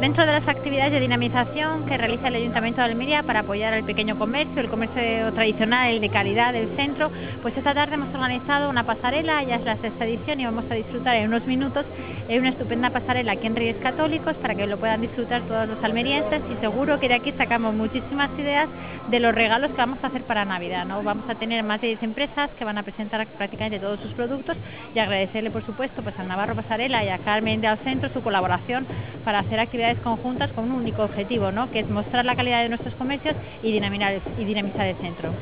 dentro de las actividades de dinamización que realiza el Ayuntamiento de Almería para apoyar al pequeño comercio, el comercio tradicional, el de calidad del centro, pues esta tarde hemos organizado una pasarela, ya es la sexta edición y vamos a disfrutar en unos minutos en una estupenda pasarela aquí en Reyes Católicos para que lo puedan disfrutar todos los almerienses, y seguro que de aquí sacamos muchísimas ideas de los regalos que vamos a hacer para Navidad, ¿no? Vamos a tener más de 10 empresas que van a presentar prácticamente todos sus productos, y agradecerle por supuesto pues al Navarro Pasarela y a Carmen de Al Centro su colaboración para hacer actividades conjuntas con un único objetivo, ¿no? Que es mostrar la calidad de nuestros comercios y dinamizar el centro.